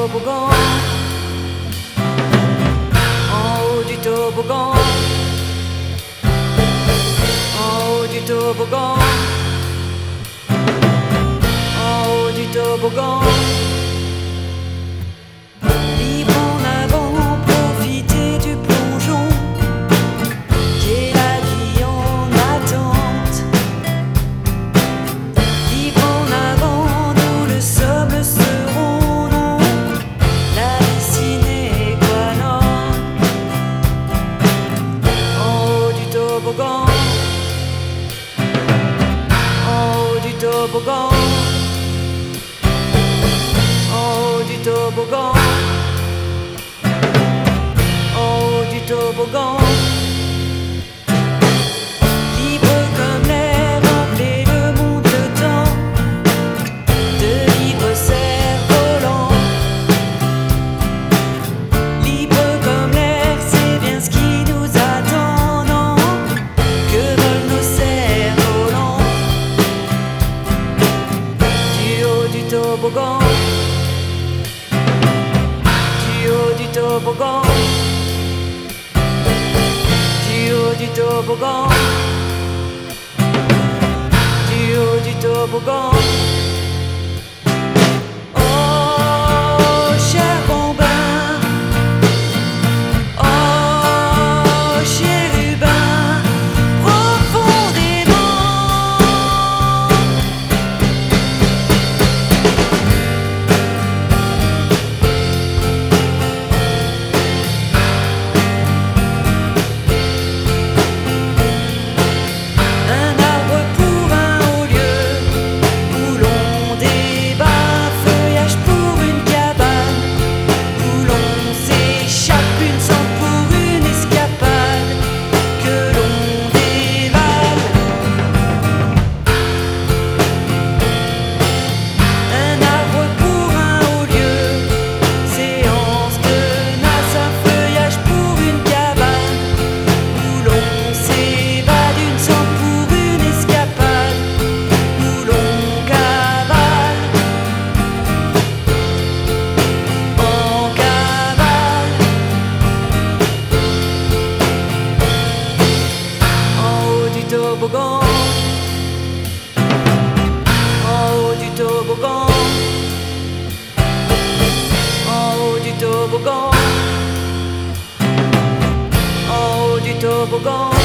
toboggan, en haut du toboggan, en haut du toboggan, en haut du toboggan. Libre en avant, profiter du plongeon, qui est la vie en attente. Libre en avant, d'où le sable se rond, la destinée quoi non. En haut du toboggan, en haut du toboggan, en haut du toboggan, en haut du toboggan. Libre comme l'air, remplir le monde, le temps de vivre cerf-volant. Libre comme l'air, c'est bien ce qui nous attend, non? Que volent nos cerfs-volants? Du haut du toboggan, du haut du toboggan, du haut du toboggan, du haut du toboggan. Oh, cher bambin, oh, chérubin, profondément. Un arbre pour un haut lieu où l'on débat, feuillage pour une cabane où l'on s'échappe, une sang pour une escapade que l'on dévale. Un arbre pour un haut lieu, séance de nasse, un feuillage pour une cabane où l'on s'évade, une sang pour une escapade où l'on cavale, en cavale. En haut du toboggan, en haut du toboggan, en haut du toboggan, en haut du toboggan.